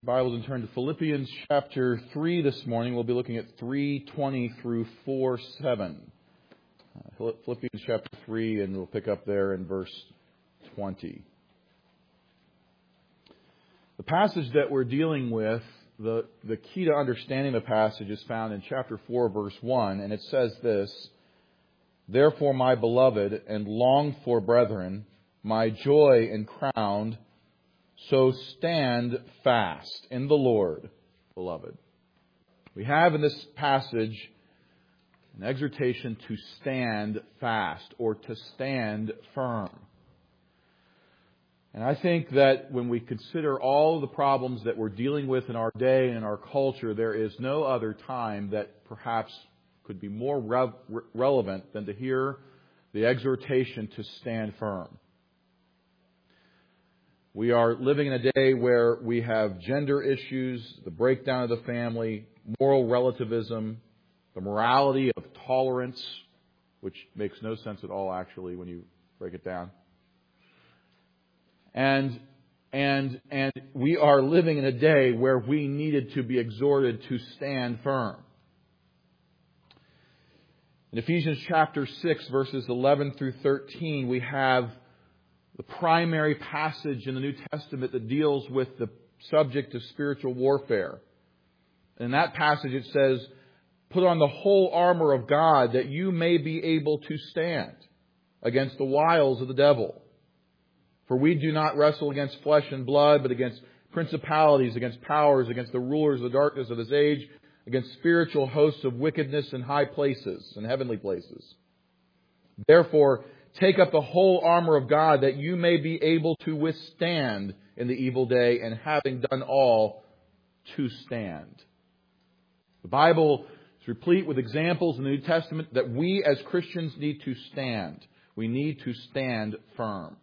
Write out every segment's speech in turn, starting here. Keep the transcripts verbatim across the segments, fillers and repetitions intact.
Bibles and turn to Philippians chapter three this morning. We'll be looking at three twenty through four seven. Uh, Philippians chapter three, and we'll pick up there in verse twenty. The passage that we're dealing with, the, the key to understanding the passage is found in chapter four, verse one, and it says this: "Therefore, my beloved and longed for brethren, my joy and crown, so stand fast in the Lord, beloved." We have in this passage an exhortation to stand fast or to stand firm. And I think that when we consider all of the problems that we're dealing with in our day and in our culture, there is no other time that perhaps could be more re- relevant than to hear the exhortation to stand firm. We are living in a day where we have gender issues, the breakdown of the family, moral relativism, the morality of tolerance, which makes no sense at all, actually, when you break it down. And, and, and we are living in a day where we needed to be exhorted to stand firm. In Ephesians chapter six, verses eleven through thirteen, we have the primary passage in the New Testament that deals with the subject of spiritual warfare. In that passage it says, "Put on the whole armor of God that you may be able to stand against the wiles of the devil. For we do not wrestle against flesh and blood, but against principalities, against powers, against the rulers of the darkness of this age, against spiritual hosts of wickedness in high places, in heavenly places. Therefore, take up the whole armor of God that you may be able to withstand in the evil day, and having done all, to stand." The Bible is replete with examples in the New Testament that we as Christians need to stand. We need to stand firm.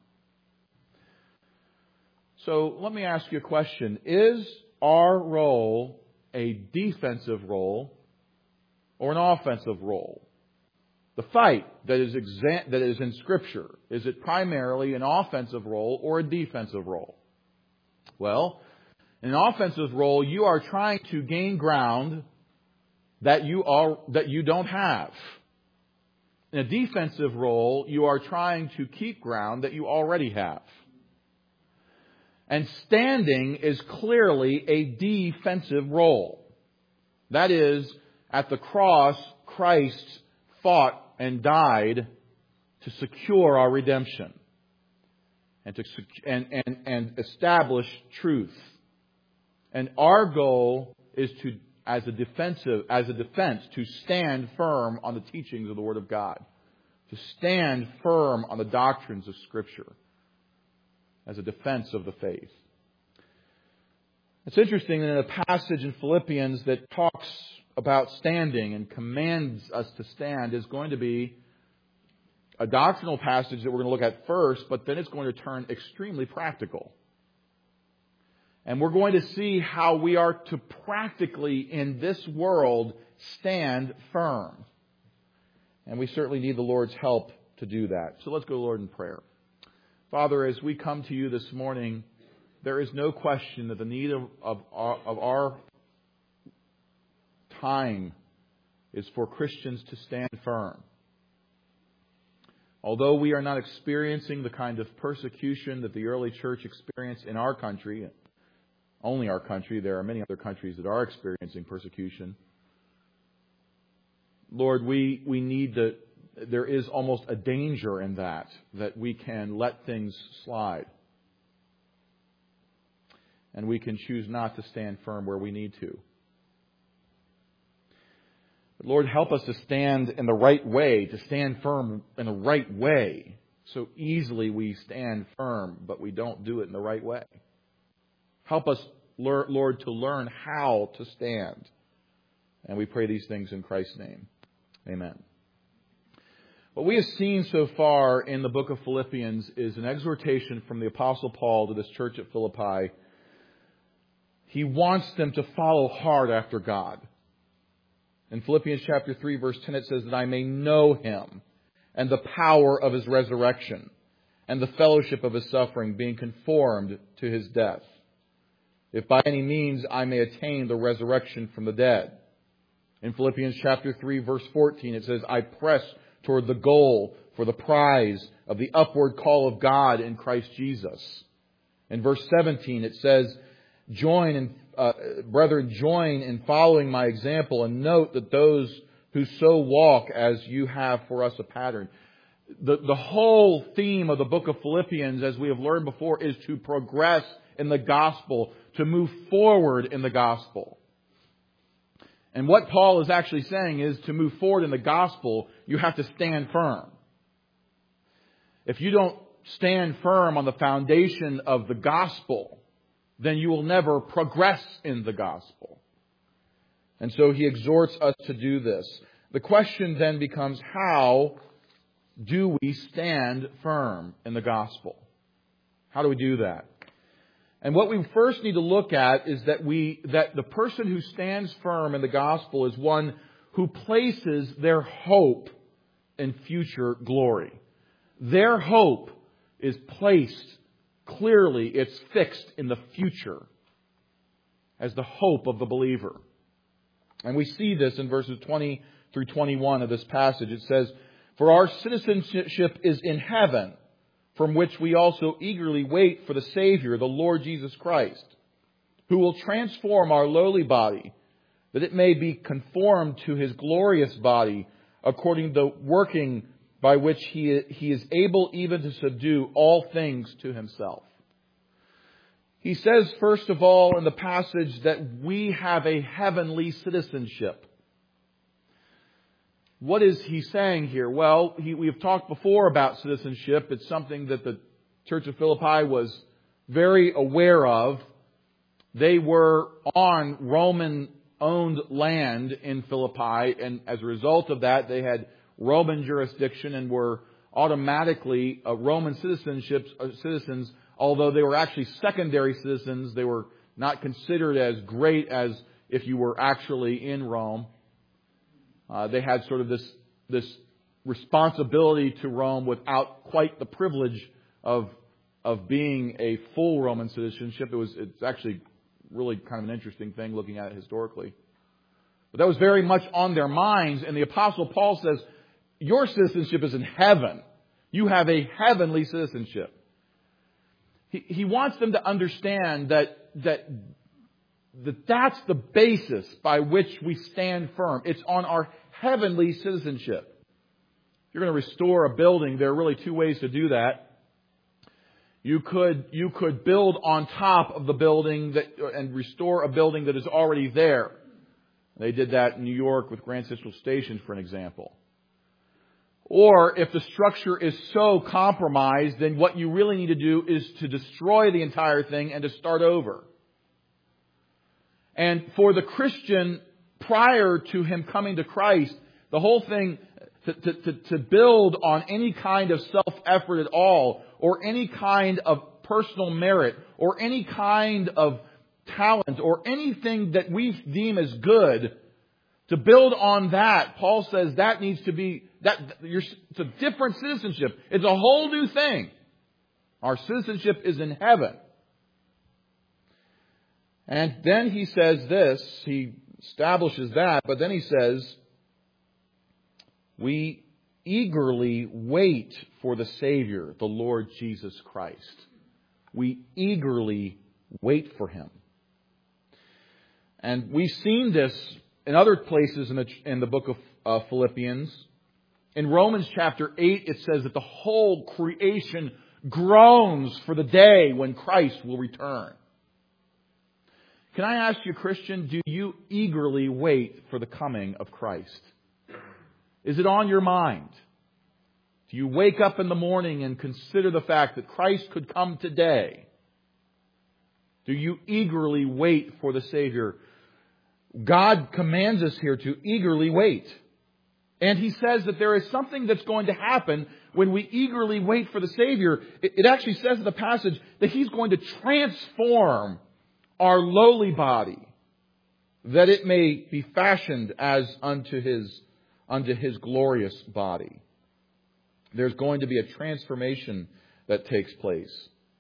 So let me ask you a question. Is our role a defensive role or an offensive role? The fight that is exa- that is in Scripture, is it primarily an offensive role or a defensive role? Well, in an offensive role, you are trying to gain ground that you are that you don't have. In a defensive role, you are trying to keep ground that you already have. And standing is clearly a defensive role. That is, at the cross, Christ fought and died to secure our redemption and to and, and, and establish truth. And our goal is to, as a defensive, as a defense, to stand firm on the teachings of the Word of God, to stand firm on the doctrines of Scripture as a defense of the faith. It's interesting that in a passage in Philippians that talks about standing and commands us to stand is going to be a doctrinal passage that we're going to look at first, but then it's going to turn extremely practical. And we're going to see how we are to practically, in this world, stand firm. And we certainly need the Lord's help to do that. So let's go, Lord, in prayer. Father, as we come to you this morning, there is no question that the need of, of, our, of our time is for Christians to stand firm. Although we are not experiencing the kind of persecution that the early church experienced in our country, only our country, there are many other countries that are experiencing persecution. Lord, we, we need to, there is almost a danger in that, that we can let things slide. And we can choose not to stand firm where we need to. But Lord, help us to stand in the right way, to stand firm in the right way. So easily we stand firm, but we don't do it in the right way. Help us, Lord, to learn how to stand. And we pray these things in Christ's name. Amen. What we have seen so far in the book of Philippians is an exhortation from the Apostle Paul to this church at Philippi. He wants them to follow hard after God. In Philippians chapter three, verse ten, it says that I may know Him and the power of His resurrection and the fellowship of His suffering, being conformed to His death. if by any means I may attain the resurrection from the dead. In Philippians chapter three, verse fourteen, it says, I press toward the goal for the prize of the upward call of God in Christ Jesus. In verse seventeen, it says, join in, uh, brethren, join in following my example, and note that those who so walk as you have for us a pattern. The, the whole theme of the book of Philippians, as we have learned before, is to progress in the gospel, to move forward in the gospel. And what Paul is actually saying is, to move forward in the gospel, you have to stand firm. If you don't stand firm on the foundation of the gospel, then you will never progress in the gospel. And so he exhorts us to do this. The question then becomes, how do we stand firm in the gospel? How do we do that? And what we first need to look at is that we that the person who stands firm in the gospel is one who places their hope in future glory. Their hope is placed clearly, it's fixed in the future as the hope of the believer. And we see this in verses twenty through twenty-one of this passage. It says, for our citizenship is in heaven, from which we also eagerly wait for the Savior, the Lord Jesus Christ, who will transform our lowly body, that it may be conformed to His glorious body, according to the working by which He, he is able even to subdue all things to Himself. He says, first of all, in the passage, that we have a heavenly citizenship. What is he saying here? Well, he, we have talked before about citizenship. It's something that the Church of Philippi was very aware of. They were on Roman-owned land in Philippi, and as a result of that, they had Roman jurisdiction and were automatically uh, Roman citizenships, uh, citizens, although they were actually secondary citizens. They were not considered as great as if you were actually in Rome. Uh, they had sort of this this responsibility to Rome without quite the privilege of of being a full Roman citizenship. It was it's actually really kind of an interesting thing looking at it historically. But that was very much on their minds, and the Apostle Paul says, your citizenship is in heaven. You have a heavenly citizenship. He, he wants them to understand that that that that's the basis by which we stand firm. It's on our heavenly citizenship. If you're going to restore a building, there are really two ways to do that. You could you could build on top of the building that and restore a building that is already there. They did that in New York with Grand Central Station, for an example. Or if the structure is so compromised, then what you really need to do is to destroy the entire thing and to start over. And for the Christian, prior to him coming to Christ, the whole thing, to, to, to, to build on any kind of self-effort at all, or any kind of personal merit, or any kind of talent, or anything that we deem as good, to build on that, Paul says that needs to be, that you're, it's a different citizenship. It's a whole new thing. Our citizenship is in heaven. And then he says this, he establishes that, but then he says, we eagerly wait for the Savior, the Lord Jesus Christ. We eagerly wait for Him. And we've seen this in other places in the, in the book of uh, Philippians. In Romans chapter eight, it says that the whole creation groans for the day when Christ will return. Can I ask you, Christian, do you eagerly wait for the coming of Christ? Is it on your mind? Do you wake up in the morning and consider the fact that Christ could come today? Do you eagerly wait for the Savior? God commands us here to eagerly wait. And He says that there is something that's going to happen when we eagerly wait for the Savior. It actually says in the passage that He's going to transform our lowly body, that it may be fashioned as unto His, unto His glorious body. There's going to be a transformation that takes place.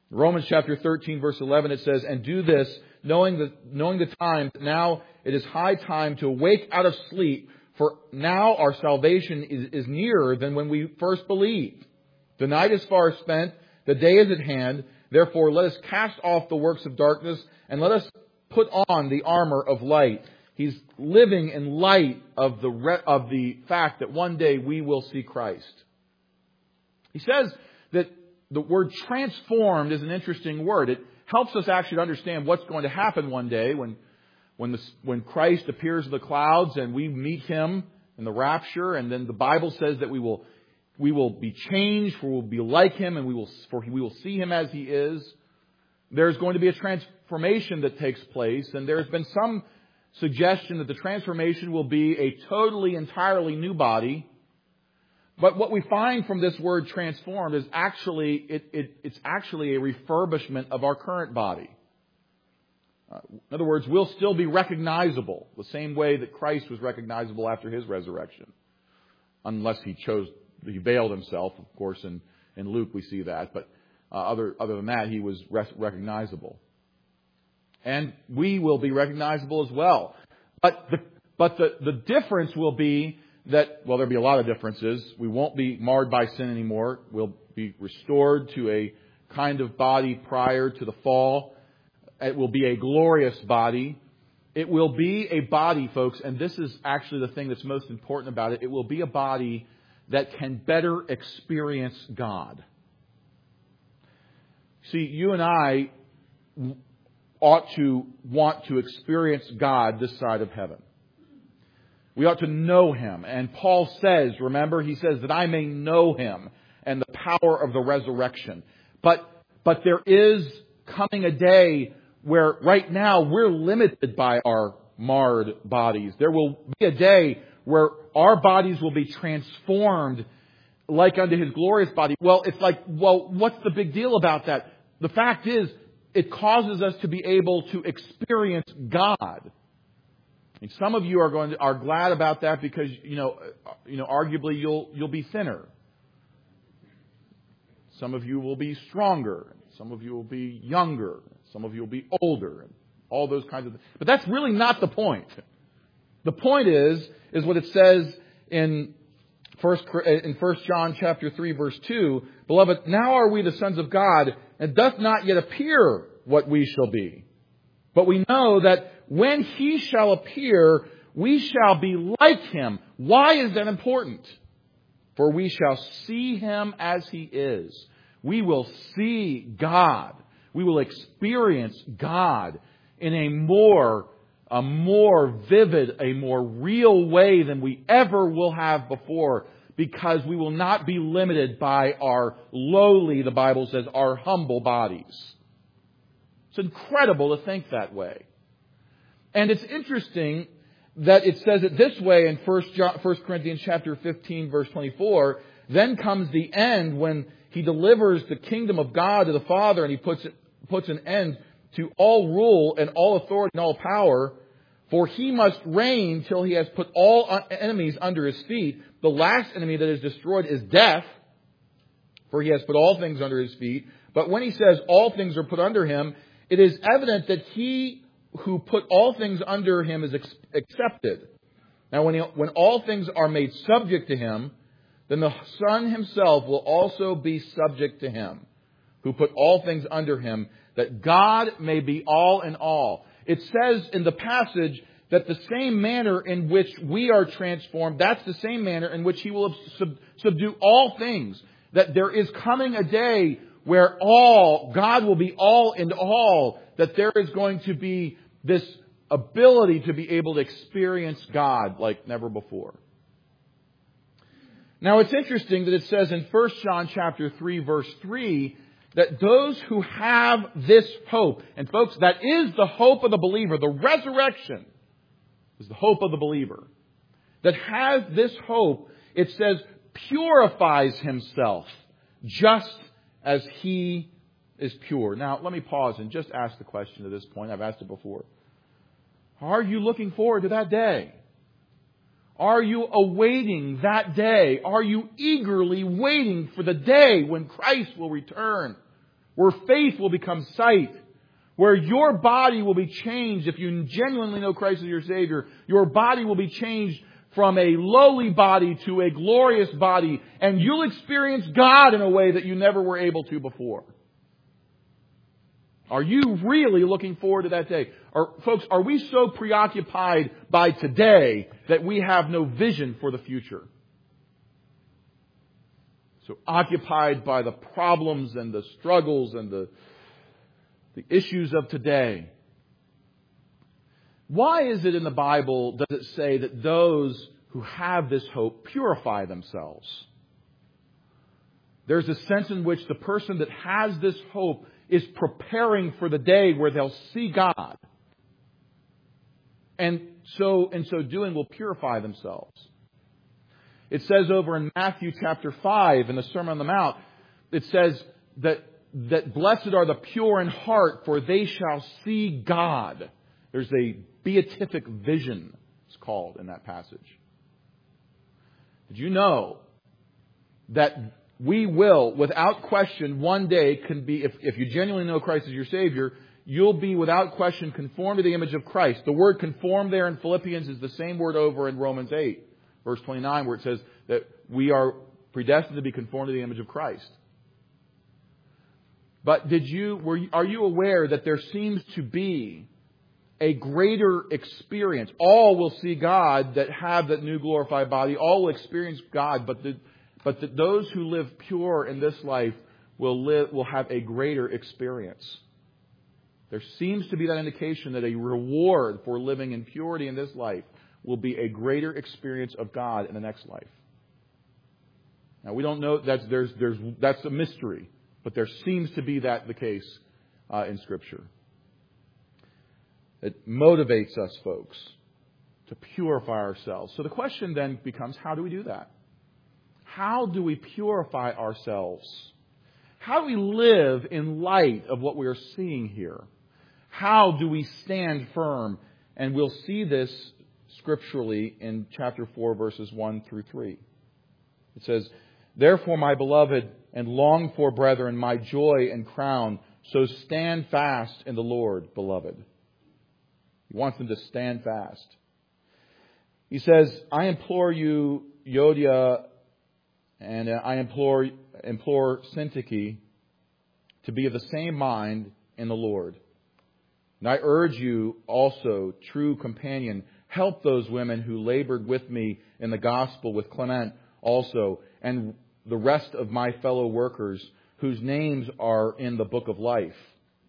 Romans chapter thirteen, verse eleven, it says, "And do this, knowing the, knowing the time, that now it is high time to awake out of sleep, for now our salvation is, is nearer than when we first believed. The night is far spent, the day is at hand. Therefore let us cast off the works of darkness, and let us put on the armor of light." He's living in light of the re- of the fact that one day we will see Christ. He says that the word transformed is an interesting word. It helps us actually understand what's going to happen one day when when the, when Christ appears in the clouds and we meet Him in the rapture. And then the Bible says that we will we will be changed, for we will be like Him, and we will for we will see Him as He is. There's going to be a transformation that takes place, and there's been some suggestion that the transformation will be a totally, entirely new body. But what we find from this word transformed is actually, it, it, it's actually a refurbishment of our current body. Uh, in other words, we'll still be recognizable the same way that Christ was recognizable after His resurrection. Unless He chose, He veiled Himself, of course, in, in Luke we see that. But uh, other, other than that, He was res- recognizable. And we will be recognizable as well. But the, but the, the difference will be that, well, there'll be a lot of differences. We won't be marred by sin anymore. We'll be restored to a kind of body prior to the fall. It will be a glorious body. It will be a body, folks, and this is actually the thing that's most important about it. It will be a body that can better experience God. See, you and I ought to want to experience God this side of heaven. We ought to know Him. And Paul says, remember, he says that I may know Him and the power of the resurrection. But, but there is coming a day where right now we're limited by our marred bodies. There will be a day where our bodies will be transformed like unto His glorious body. Well, it's like, well, what's the big deal about that? The fact is, it causes us to be able to experience God. And some of you are going to, are glad about that because, you know, you know, arguably you'll you'll be thinner. Some of you will be stronger. Some of you will be younger. Some of you will be older. And all those kinds of things. But that's really not the point. The point is, is what it says in First in First John chapter three verse two. Beloved, now are we the sons of God, and it doth not yet appear what we shall be. But we know that when He shall appear, we shall be like Him. Why is that important? For we shall see Him as He is. We will see God. We will experience God in a more, a more vivid, a more real way than we ever will have before, because we will not be limited by our lowly, the Bible says, our humble bodies. It's incredible to think that way. And it's interesting that it says it this way in First Corinthians chapter fifteen, verse twenty-four. Then comes the end when He delivers the kingdom of God to the Father, and He puts it, puts an end to all rule and all authority and all power. For He must reign till He has put all enemies under His feet. The last enemy that is destroyed is death, for He has put all things under His feet. But when He says all things are put under Him, it is evident that He who put all things under Him is ex- accepted. Now, when, he, when all things are made subject to Him, then the Son Himself will also be subject to Him, who put all things under Him, that God may be all in all. It says in the passage that the same manner in which we are transformed, that's the same manner in which He will sub- subdue all things. That there is coming a day where all, God will be all in all, that there is going to be this ability to be able to experience God like never before. Now it's interesting that it says in First John chapter three verse three that those who have this hope, and folks, that is the hope of the believer, the resurrection is the hope of the believer, that has this hope, it says, purifies himself just as He is pure. Now, let me pause and just ask the question at this point. I've asked it before. Are you looking forward to that day? Are you awaiting that day? Are you eagerly waiting for the day when Christ will return where faith will become sight, where your body will be changed. If you genuinely know Christ as your Savior, your body will be changed from a lowly body to a glorious body, and you'll experience God in a way that you never were able to before. Are you really looking forward to that day? Or, folks, are we so preoccupied by today that we have no vision for the future? So occupied by the problems and the struggles and the, the issues of today. Why is it in the Bible does it say that those who have this hope purify themselves? There's a sense in which the person that has this hope is preparing for the day where they'll see God. And so, in so doing, will purify themselves. It says over in Matthew chapter five in the Sermon on the Mount, it says that, that blessed are the pure in heart, for they shall see God. There's a beatific vision, it's called in that passage. Did you know that we will, without question, one day can be, if, if you genuinely know Christ as your Savior, you'll be without question conformed to the image of Christ. The word conform there in Philippians is the same word over in Romans eight, verse twenty-nine, where it says that we are predestined to be conformed to the image of Christ. But did you, were you, are you aware that there seems to be a greater experience? All will see God that have that new glorified body. All will experience God, but the, but that those who live pure in this life will live will have a greater experience. There seems to be that indication that a reward for living in purity in this life will be a greater experience of God in the next life. Now we don't know that's there's there's that's a mystery, but there seems to be that the case uh, in Scripture. It motivates us, folks, to purify ourselves. So the question then becomes, how do we do that? How do we purify ourselves? How do we live in light of what we are seeing here? How do we stand firm? And we'll see this scripturally in chapter four, verses one through three. It says, "Therefore, my beloved and longed for brethren, my joy and crown, so stand fast in the Lord, beloved." He wants them to stand fast. He says, "I implore you, Euodia, and I implore implore Syntyche to be of the same mind in the Lord. And I urge you also, true companion, help those women who labored with me in the gospel, with Clement also, and the rest of my fellow workers whose names are in the book of life."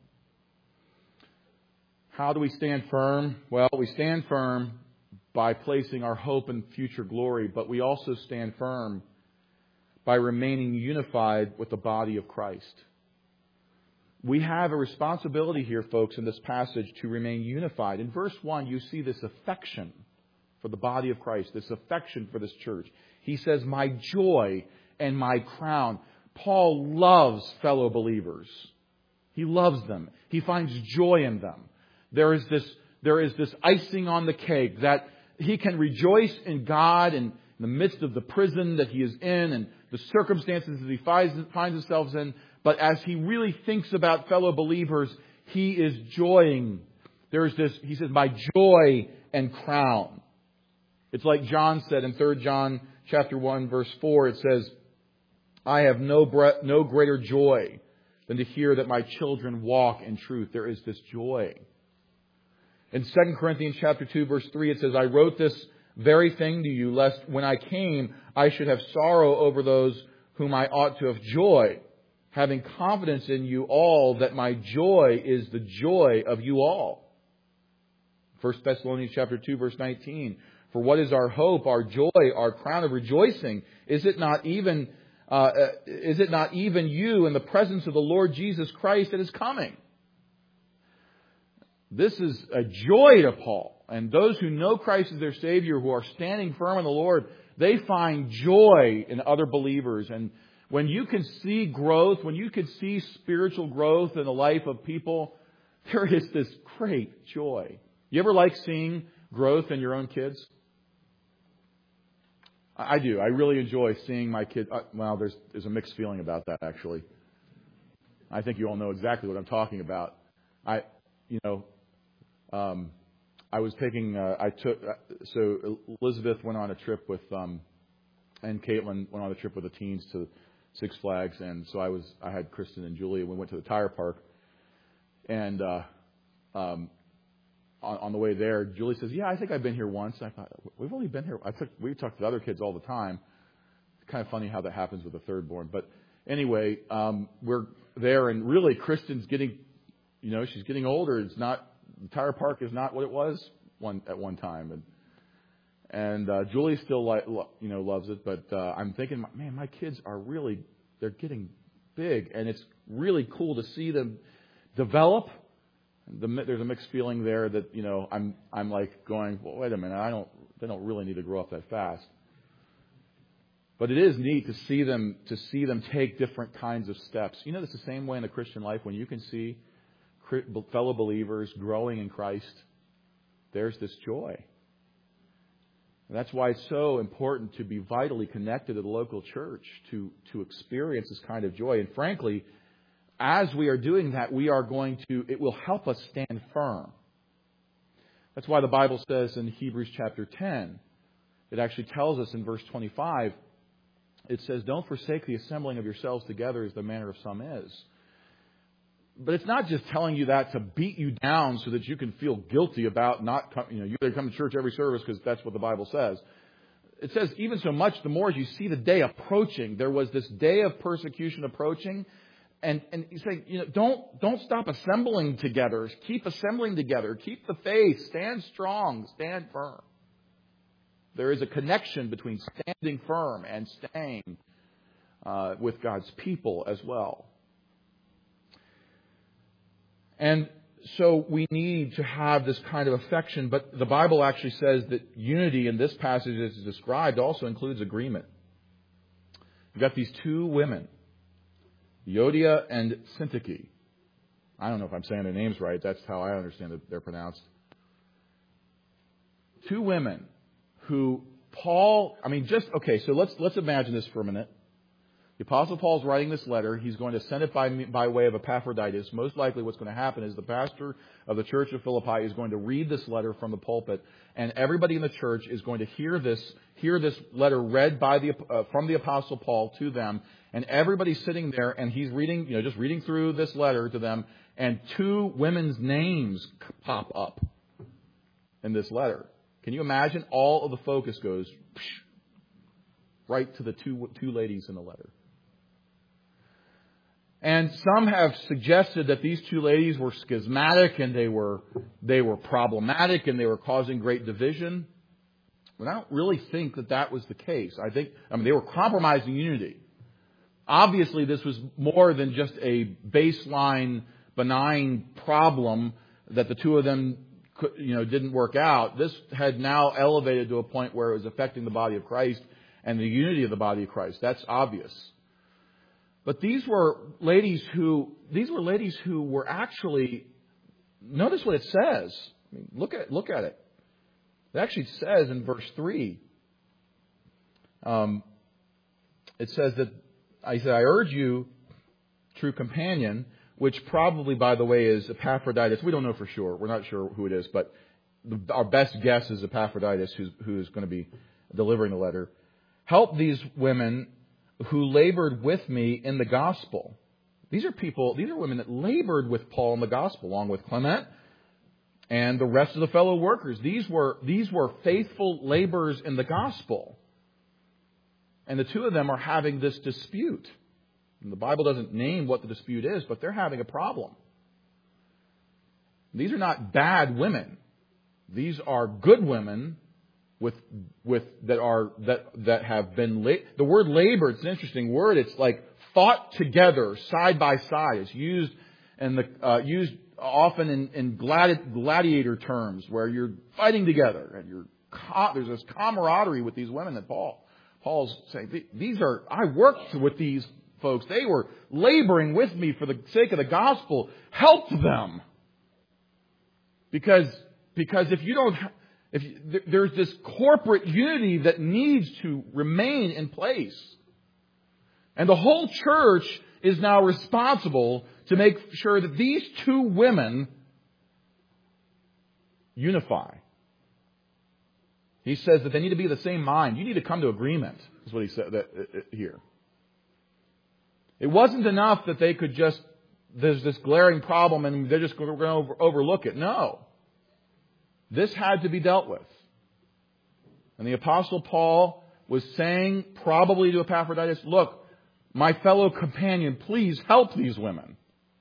How do we stand firm? Well, we stand firm by placing our hope in future glory, but we also stand firm by remaining unified with the body of Christ. We have a responsibility here, folks, in this passage to remain unified. In verse one, you see this affection for the body of Christ, this affection for this church. He says, "My joy and my crown." Paul loves fellow believers. He loves them. He finds joy in them. There is this, there is this icing on the cake that he can rejoice in God and in the midst of the prison that he is in and the circumstances that he finds, finds himself in. But as he really thinks about fellow believers, he is joying. There's this, he says, "My joy and crown." It's like John said in Third John chapter one, verse four. It says, "I have no bre- no greater joy than to hear that my children walk in truth." There is this joy. In Second Corinthians chapter two, verse three, it says, "I wrote this very thing to you, lest when I came, I should have sorrow over those whom I ought to have joy, having confidence in you all that my joy is the joy of you all." First Thessalonians chapter two, verse nineteen, "For what is our hope, our joy, our crown of rejoicing? Is it not even uh, is it not even you in the presence of the Lord Jesus Christ that is coming?" This is a joy to Paul. And those who know Christ as their Savior, who are standing firm in the Lord, they find joy in other believers. And when you can see growth, when you can see spiritual growth in the life of people, there is this great joy. You ever like seeing growth in your own kids? I do. I really enjoy seeing my kids. Well, there's, there's a mixed feeling about that, actually. I think you all know exactly what I'm talking about. I, you know, um, I was taking, uh, I took, uh, so Elizabeth went on a trip with, um, and Caitlin went on a trip with the teens to Six Flags, and so I was, I had Kristen and Julie, and we went to the tire park, and uh, um, on, on the way there, Julie says, "Yeah, I think I've been here once." And I thought, "We've only been here." I took, we talked to the other kids all the time. It's kind of funny how that happens with the third born, but anyway, um, we're there, and really, Kristen's getting, you know, she's getting older. It's not the tire park is not what it was one at one time, and. And uh, Julie still, li- lo- you know, loves it. But uh, I'm thinking, man, my kids are really, they're getting big. And it's really cool to see them develop. The, there's a mixed feeling there that, you know, I'm I'm like going, well, wait a minute, I don't, they don't really need to grow up that fast. But it is neat to see them, to see them take different kinds of steps. You know, it's the same way in the Christian life when you can see fellow believers growing in Christ. There's this joy. And that's why it's so important to be vitally connected to the local church to, to experience this kind of joy. And frankly, as we are doing that, we are going to, it will help us stand firm. That's why the Bible says in Hebrews chapter ten, it actually tells us in verse twenty-five, it says, "Don't forsake the assembling of yourselves together as the manner of some is." But it's not just telling you that to beat you down so that you can feel guilty about not coming. You know, you better come to church every service because that's what the Bible says. It says even so much, the more as you see the day approaching, there was this day of persecution approaching. And, and you say, you know, don't, don't stop assembling together. Keep assembling together. Keep the faith. Stand strong. Stand firm. There is a connection between standing firm and staying uh, with God's people as well. And so we need to have this kind of affection, but the Bible actually says that unity in this passage as described also includes agreement. You've got these two women, Euodia and Syntyche. I don't know if I'm saying their names right. That's how I understand that they're pronounced. Two women who Paul, I mean, just, okay, so let's let's imagine this for a minute. The Apostle Paul's writing this letter. He's going to send it by by way of Epaphroditus. Most likely what's going to happen is the pastor of the church of Philippi is going to read this letter from the pulpit, and everybody in the church is going to hear this hear this letter read by the uh, from the Apostle Paul to them, and everybody's sitting there, and he's reading, you know, just reading through this letter to them, and two women's names pop up in this letter. Can you imagine? All of the focus goes right to the two two ladies in the letter. And some have suggested that these two ladies were schismatic and they were they were problematic and they were causing great division. But I don't really think that that was the case. I think, I mean, they were compromising unity. Obviously, this was more than just a baseline, benign problem that the two of them, you know, didn't work out. This had now elevated to a point where it was affecting the body of Christ and the unity of the body of Christ. That's obvious. But these were ladies who these were ladies who were actually, notice what it says. I mean, look at look at it. It actually says in verse three. Um, it says that I said, "I urge you, true companion," which probably, by the way, is Epaphroditus. We don't know for sure. We're not sure who it is, but the, our best guess is Epaphroditus, who's, who's going to be delivering the letter. "Help these women who labored with me in the gospel." These are people, these are women that labored with Paul in the gospel, along with Clement and the rest of the fellow workers. These were, these were faithful laborers in the gospel. And the two of them are having this dispute. And the Bible doesn't name what the dispute is, but they're having a problem. These are not bad women. These are good women with with that are that that have been la- the word labor. It's an interesting word. It's like fought together side by side. It's used and the uh, used often in, in gladi- gladiator terms where you're fighting together and you're co- there's this camaraderie with these women that Paul Paul's saying these are I worked with these folks. They were laboring with me for the sake of the gospel. Help them, because because if you don't. If you, there's this corporate unity that needs to remain in place. And the whole church is now responsible to make sure that these two women unify. He says that they need to be of the same mind. You need to come to agreement, is what he said that, uh, here. It wasn't enough that they could just, there's this glaring problem and they're just going to over, overlook it. No. This had to be dealt with. And the Apostle Paul was saying, probably to Epaphroditus, look, my fellow companion, please help these women.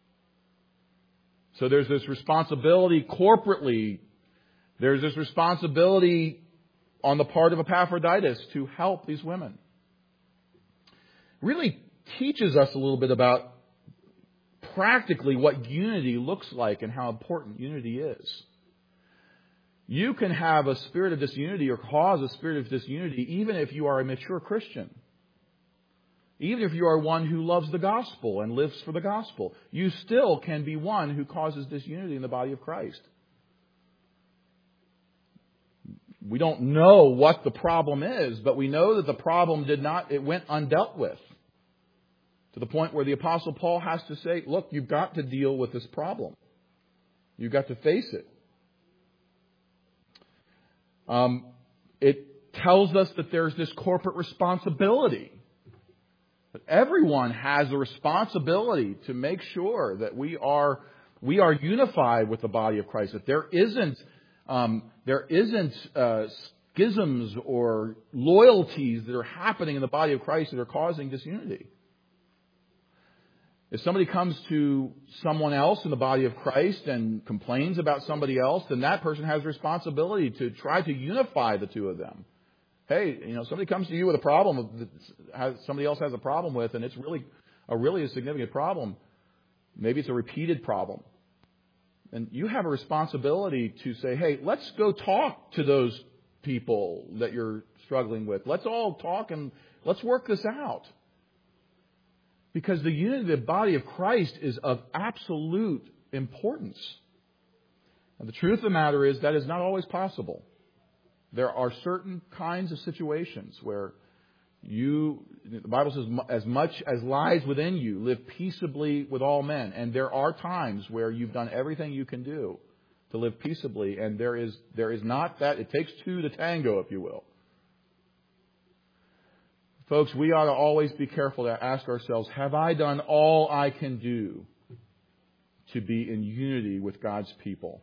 So there's this responsibility corporately. There's this responsibility on the part of Epaphroditus to help these women. Really teaches us a little bit about practically what unity looks like and how important unity is. You can have a spirit of disunity or cause a spirit of disunity even if you are a mature Christian. Even if you are one who loves the gospel and lives for the gospel. You still can be one who causes disunity in the body of Christ. We don't know what the problem is, but we know that the problem did not, it went undealt with. To the point where the Apostle Paul has to say, look, you've got to deal with this problem. You've got to face it. Um, it tells us that there's this corporate responsibility. That everyone has a responsibility to make sure that we are we are unified with the body of Christ. That there isn't um, there isn't uh, schisms or loyalties that are happening in the body of Christ that are causing disunity. If somebody comes to someone else in the body of Christ and complains about somebody else, then that person has a responsibility to try to unify the two of them. Hey, you know, somebody comes to you with a problem that somebody else has a problem with, and it's really a really a significant problem. Maybe it's a repeated problem. And you have a responsibility to say, hey, let's go talk to those people that you're struggling with. Let's all talk and let's work this out. Because the unity of the body of Christ is of absolute importance. And the truth of the matter is that is not always possible. There are certain kinds of situations where you, the Bible says, as much as lies within you, live peaceably with all men. And there are times where you've done everything you can do to live peaceably. And there is, there is not that, it takes two to tango, if you will. Folks, we ought to always be careful to ask ourselves, have I done all I can do to be in unity with God's people?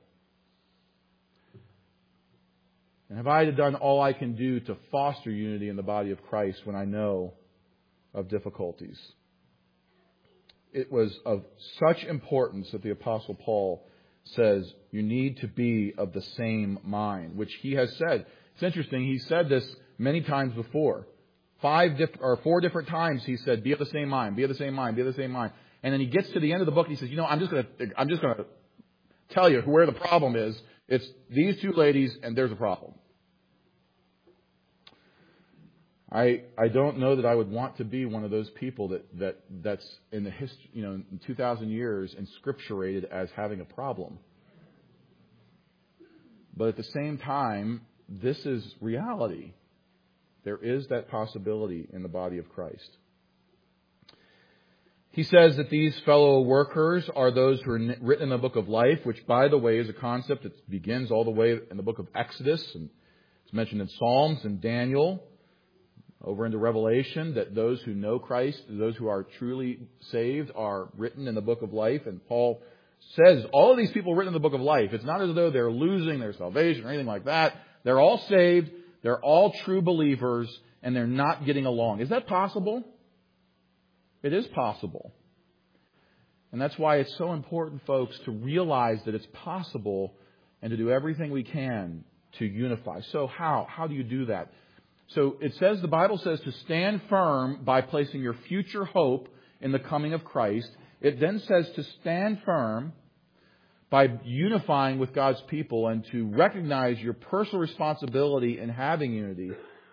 And have I done all I can do to foster unity in the body of Christ when I know of difficulties? It was of such importance that the Apostle Paul says you need to be of the same mind, which he has said. It's interesting, he said this many times before. Five diff- or four different times he said, be of the same mind, be of the same mind, be of the same mind. And then he gets to the end of the book and he says, you know, I'm just going to, I'm just going to tell you where the problem is. It's these two ladies and there's a problem. I I don't know that I would want to be one of those people that, that that's in the history, you know, in two thousand years inscripturated as having a problem. But at the same time, this is reality. There is that possibility in the body of Christ. He says that these fellow workers are those who are written in the book of life, which, by the way, is a concept that begins all the way in the book of Exodus, and it's mentioned in Psalms and Daniel, over into Revelation, that those who know Christ, those who are truly saved, are written in the book of life. And Paul says all of these people written in the book of life. It's not as though they're losing their salvation or anything like that. They're all saved. They're all true believers, and they're not getting along. Is that possible? It is possible. And that's why it's so important, folks, to realize that it's possible and to do everything we can to unify. So how? How do you do that? So it says, the Bible says to stand firm by placing your future hope in the coming of Christ. It then says to stand firm by unifying with God's people and to recognize your personal responsibility in having unity.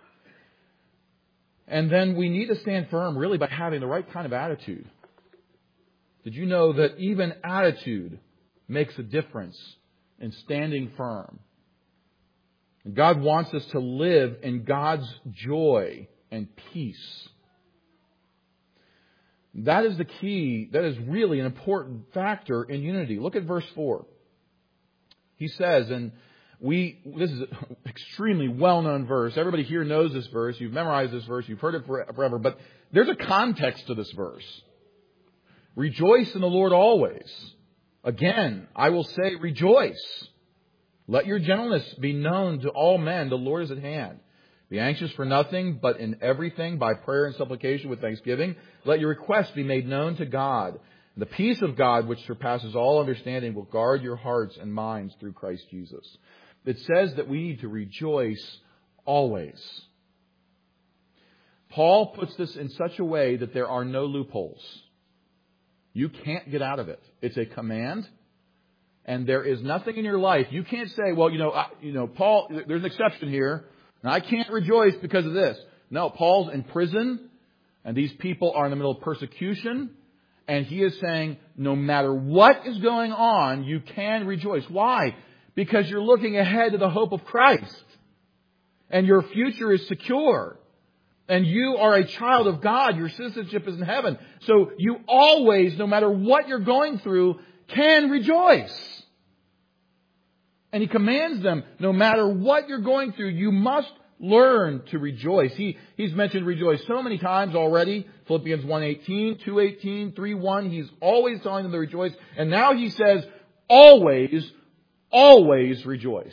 And then we need to stand firm really by having the right kind of attitude. Did you know that even attitude makes a difference in standing firm? And God wants us to live in God's joy and peace. That is the key. That is really an important factor in unity. Look at verse four. He says, and we, this is an extremely well-known verse. Everybody here knows this verse. You've memorized this verse. You've heard it forever. But there's a context to this verse. Rejoice in the Lord always. Again, I will say rejoice. Let your gentleness be known to all men. The Lord is at hand. Be anxious for nothing, but in everything, by prayer and supplication with thanksgiving, let your requests be made known to God. The peace of God, which surpasses all understanding, will guard your hearts and minds through Christ Jesus. It says that we need to rejoice always. Paul puts this in such a way that there are no loopholes. You can't get out of it. It's a command. And there is nothing in your life. You can't say, well, you know, I, you know, Paul, there's an exception here. And I can't rejoice because of this. No, Paul's in prison. And these people are in the middle of persecution. And he is saying, no matter what is going on, you can rejoice. Why? Because you're looking ahead to the hope of Christ. And your future is secure. And you are a child of God. Your citizenship is in heaven. So you always, no matter what you're going through, can rejoice. And he commands them, no matter what you're going through, you must learn to rejoice. He, he's mentioned rejoice so many times already. Philippians one eighteen, two eighteen, three one. He's always telling them to rejoice. And now he says, always, always rejoice.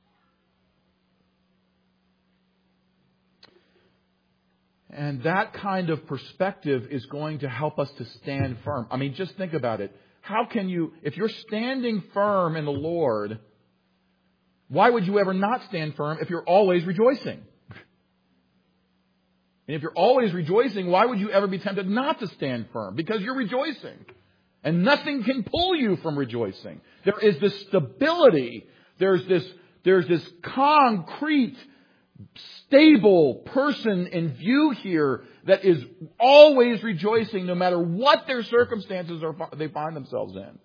And that kind of perspective is going to help us to stand firm. I mean, just think about it. How can you, if you're standing firm in the Lord, why would you ever not stand firm if you're always rejoicing? And if you're always rejoicing, why would you ever be tempted not to stand firm? Because you're rejoicing. And nothing can pull you from rejoicing. There is this stability. There's this, there's this concrete, stable person in view here that is always rejoicing no matter what their circumstances are, they find themselves in.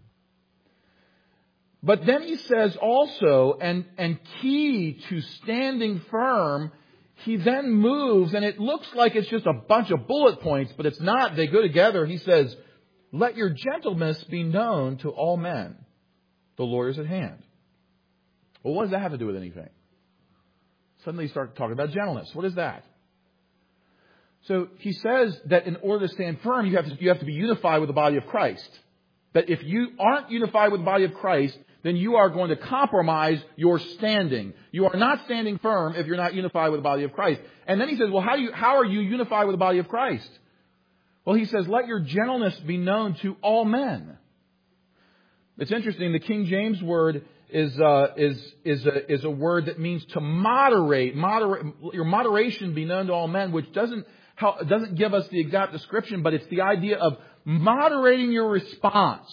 But then he says also, and, and key to standing firm, he then moves, and it looks like it's just a bunch of bullet points, but it's not. They go together. He says, let your gentleness be known to all men. The Lord is at hand. Well, what does that have to do with anything? Suddenly you start talking about gentleness. What is that? So he says that in order to stand firm, you have to, you have to be unified with the body of Christ. That if you aren't unified with the body of Christ, then you are going to compromise your standing. You are not standing firm if you're not unified with the body of Christ. And then he says, well, how do you, how are you unified with the body of Christ? Well, he says, let your gentleness be known to all men. It's interesting. The King James word is uh, is is a is a word that means to moderate. Moderate your moderation be known to all men, which doesn't how, doesn't give us the exact description, but it's the idea of moderating your response.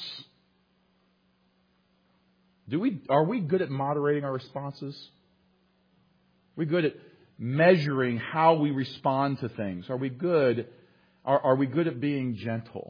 Do we are we good at moderating our responses? Are we good at measuring how we respond to things? Are we good? Are, are we good at being gentle?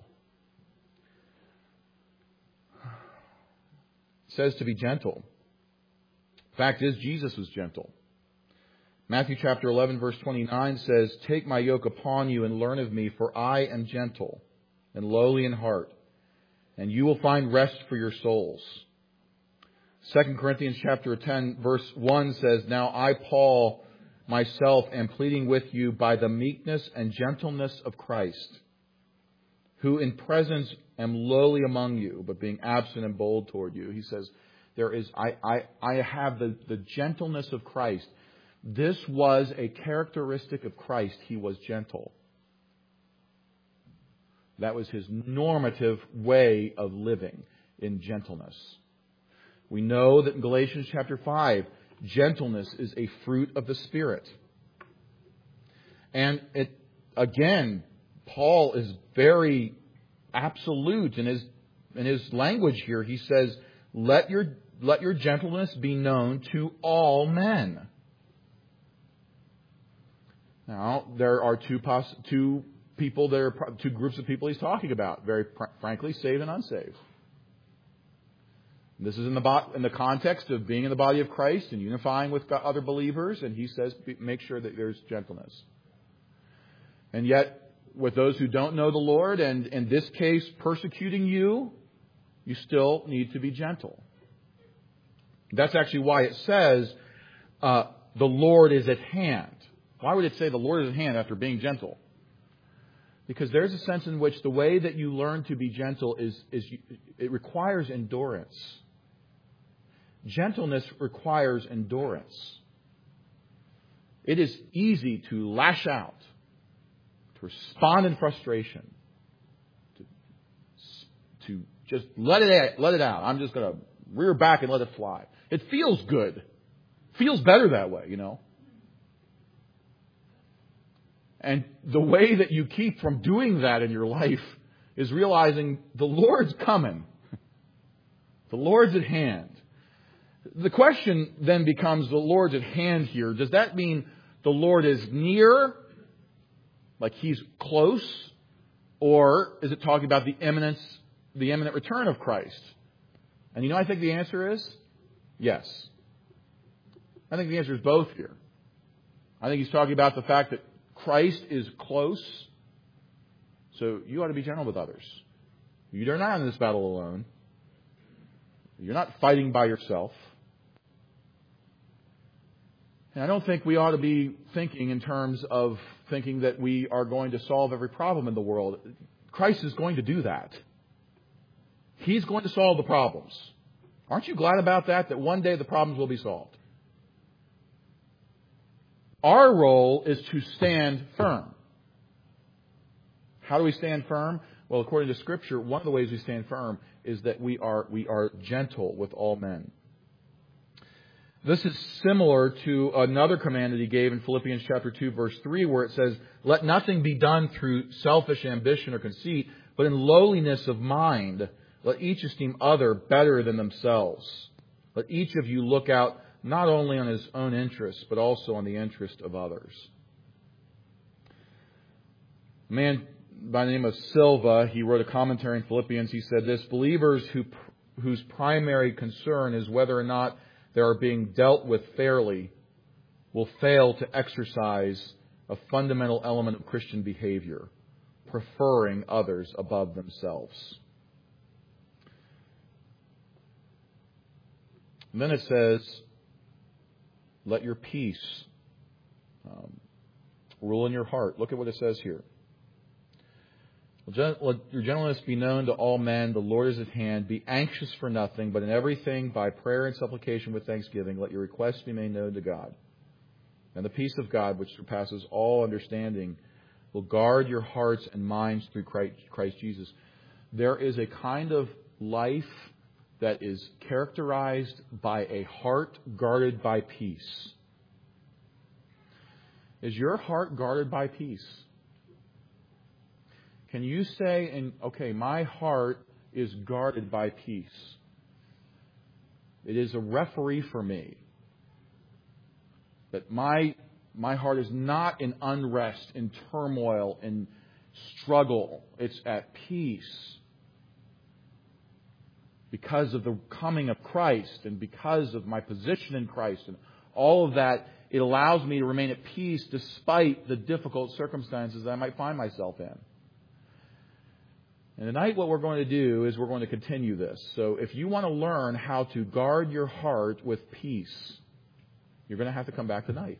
It says to be gentle. Fact is, Jesus was gentle. Matthew chapter eleven, verse twenty-nine says, take my yoke upon you and learn of me, for I am gentle and lowly in heart, and you will find rest for your souls. Second Corinthians chapter ten, verse one says, now I, Paul, myself am pleading with you by the meekness and gentleness of Christ, who in presence am lowly among you, but being absent and bold toward you. He says, there is, I, I, I have the, the gentleness of Christ. This was a characteristic of Christ. He was gentle. That was his normative way of living, in gentleness. We know that in Galatians chapter five, gentleness is a fruit of the Spirit. And it, again, Paul is very absolute in his in his language here. He says, let your let your gentleness be known to all men. Now, there are two poss- two people that are two groups of people he's talking about, very pr- frankly, saved and unsaved. This is in the bo- in the context of being in the body of Christ and unifying with other believers, and he says, make sure that there's gentleness. And yet, with those who don't know the Lord, and in this case, persecuting you, you still need to be gentle. That's actually why it says, uh, the Lord is at hand. Why would it say the Lord is at hand after being gentle? Because there's a sense in which the way that you learn to be gentle is, is it requires endurance. Gentleness requires endurance. It is easy to lash out, to respond in frustration, to, to just let it, let it out. I'm just going to rear back and let it fly. It feels good. Feels better that way, you know. And the way that you keep from doing that in your life is realizing the Lord's coming. The Lord's at hand. The question then becomes, the Lord's at hand here. Does that mean the Lord is near, like He's close? Or is it talking about the imminence, the imminent return of Christ? And you know, I think the answer is yes. I think the answer is both here. I think he's talking about the fact that Christ is close. So you ought to be gentle with others. You're not in this battle alone. You're not fighting by yourself. And I don't think we ought to be thinking in terms of thinking that we are going to solve every problem in the world. Christ is going to do that. He's going to solve the problems. Aren't you glad about that? That one day the problems will be solved. Our role is to stand firm. How do we stand firm? Well, according to Scripture, one of the ways we stand firm is that we are we are gentle with all men. This is similar to another command that he gave in Philippians chapter two, verse three, where it says, "Let nothing be done through selfish ambition or conceit, but in lowliness of mind, let each esteem other better than themselves. Let each of you look out not only on his own interests, but also on the interest of others." A man by the name of Silva, he wrote a commentary in Philippians. He said this: "Believers who, whose primary concern is whether or not they are being dealt with fairly will fail to exercise a fundamental element of Christian behavior, preferring others above themselves." And then it says, "Let your peace um, rule in your heart." Look at what it says here. "Let your gentleness be known to all men. The Lord is at hand. Be anxious for nothing, but in everything, by prayer and supplication with thanksgiving, let your requests be made known to God. And the peace of God, which surpasses all understanding, will guard your hearts and minds through Christ Jesus." There is a kind of life that is characterized by a heart guarded by peace. Is your heart guarded by peace? Can you say, and okay, my heart is guarded by peace. It is a referee for me. That my my heart is not in unrest, in turmoil, in struggle. It's at peace. Because of the coming of Christ and because of my position in Christ and all of that, it allows me to remain at peace despite the difficult circumstances that I might find myself in. And tonight what we're going to do is we're going to continue this. So if you want to learn how to guard your heart with peace, you're going to have to come back tonight.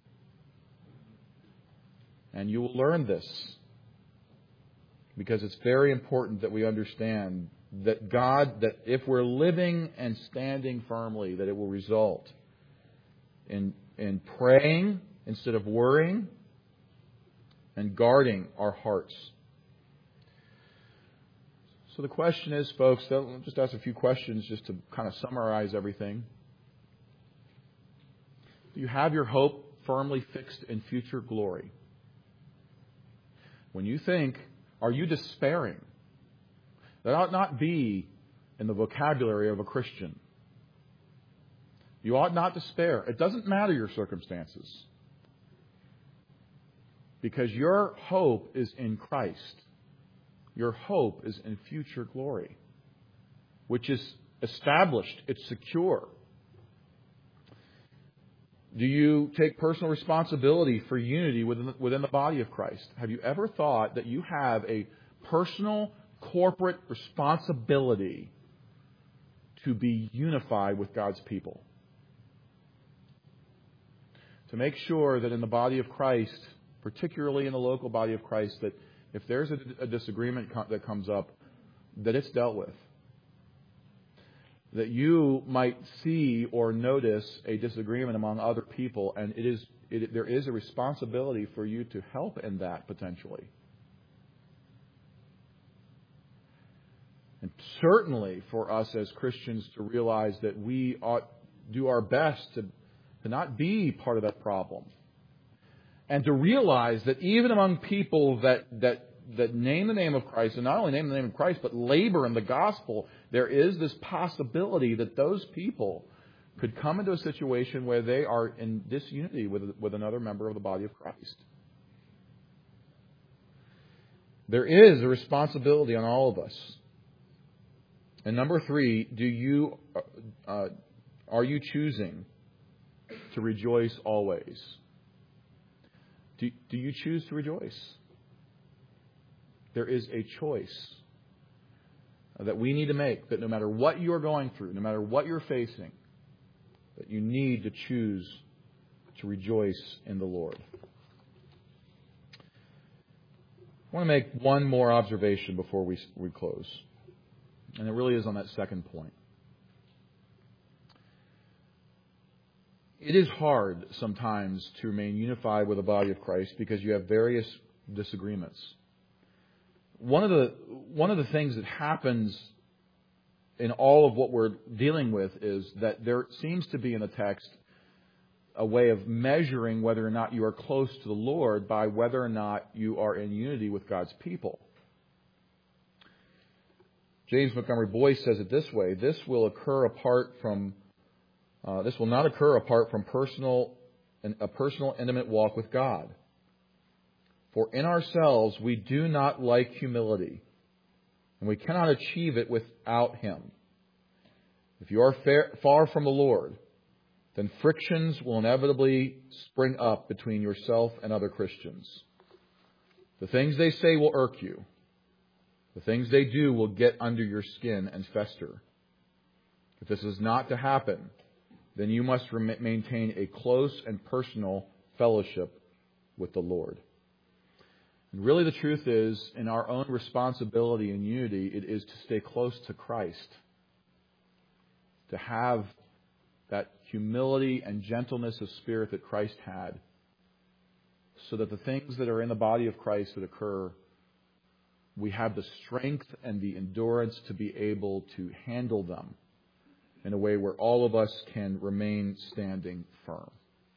And you will learn this. Because it's very important that we understand that God, that if we're living and standing firmly, that it will result in, in praying instead of worrying and guarding our hearts. So the question is, folks, I'll just ask a few questions just to kind of summarize everything. Do you have your hope firmly fixed in future glory? When you think, are you despairing? That ought not be in the vocabulary of a Christian. You ought not despair. It doesn't matter your circumstances. Because your hope is in Christ. Your hope is in future glory, which is established. It's secure. Do you take personal responsibility for unity within the, within the body of Christ? Have you ever thought that you have a personal, corporate responsibility to be unified with God's people? To make sure that in the body of Christ, particularly in the local body of Christ, that if there's a, a disagreement co- that comes up, that it's dealt with. That you might see or notice a disagreement among other people, and it is it, there is a responsibility for you to help in that potentially. And certainly for us as Christians to realize that we ought do our best to, to not be part of that problem. And to realize that even among people that, that that name the name of Christ, and not only name the name of Christ, but labor in the gospel, there is this possibility that those people could come into a situation where they are in disunity with, with another member of the body of Christ. There is a responsibility on all of us. And number three, do you uh, are you choosing to rejoice always? Do, do you choose to rejoice? There is a choice that we need to make, that no matter what you're going through, no matter what you're facing, that you need to choose to rejoice in the Lord. I want to make one more observation before we, we close. And it really is on that second point. It is hard sometimes to remain unified with the body of Christ because you have various disagreements. One of the one of the things that happens in all of what we're dealing with is that there seems to be in the text a way of measuring whether or not you are close to the Lord by whether or not you are in unity with God's people. James Montgomery Boyce says it this way: This will occur apart from uh, this will not occur apart from personal a personal intimate walk with God. For in ourselves we do not like humility, and we cannot achieve it without Him. If you are fair, far from the Lord, then frictions will inevitably spring up between yourself and other Christians. The things they say will irk you. The things they do will get under your skin and fester. If this is not to happen, then you must rem- maintain a close and personal fellowship with the Lord. And really the truth is, in our own responsibility and unity, it is to stay close to Christ. To have that humility and gentleness of spirit that Christ had. So that the things that are in the body of Christ that occur, we have the strength and the endurance to be able to handle them in a way where all of us can remain standing firm.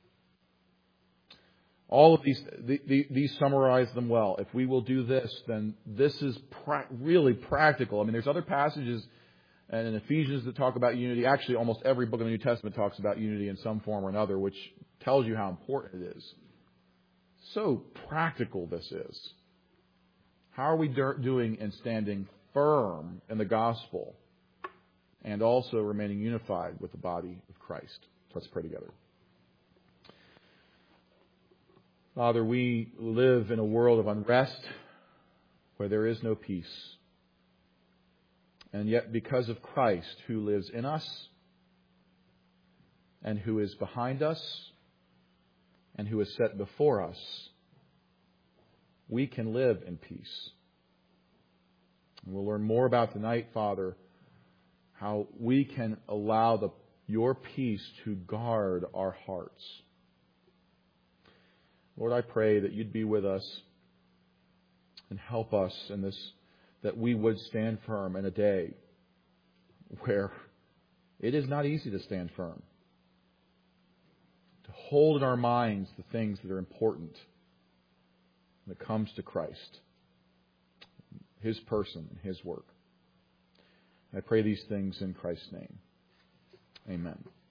All of these, the, the, these summarize them well. If we will do this, then this is pra- really practical. I mean, there's other passages and in Ephesians that talk about unity. Actually, almost every book of the New Testament talks about unity in some form or another, which tells you how important it is. So practical this is. How are we do- doing in standing firm in the gospel and also remaining unified with the body of Christ? Let's pray together. Father, we live in a world of unrest where there is no peace. And yet, because of Christ, who lives in us and who is behind us and who is set before us, we can live in peace. And we'll learn more about tonight, Father, how we can allow the, your peace to guard our hearts. Lord, I pray that you'd be with us and help us in this, that we would stand firm in a day where it is not easy to stand firm. To hold in our minds the things that are important when it comes to Christ, His person, and His work. And I pray these things in Christ's name. Amen.